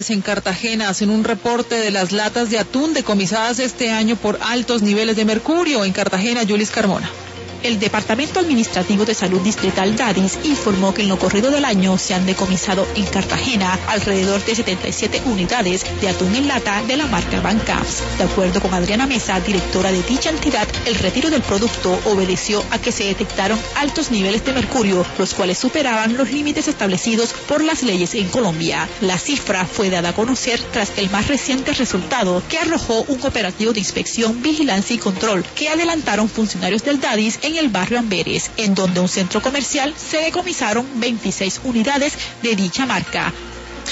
autoridades en Cartagena hacen un reporte de las latas de atún decomisadas este año por altos niveles de mercurio. En Cartagena, Yulis Carmona. El Departamento Administrativo de Salud Distrital DADIS informó que en lo corrido del año se han decomisado en Cartagena alrededor de 77 unidades de atún en lata de la marca Bancaps. De acuerdo con Adriana Mesa, directora de dicha entidad, el retiro del producto obedeció a que se detectaron altos niveles de mercurio, los cuales superaban los límites establecidos por las leyes en Colombia. La cifra fue dada a conocer tras el más reciente resultado que arrojó un operativo de inspección, vigilancia y control que adelantaron funcionarios del DADIS en el barrio Amberes, en donde un centro comercial se decomisaron 26 unidades de dicha marca.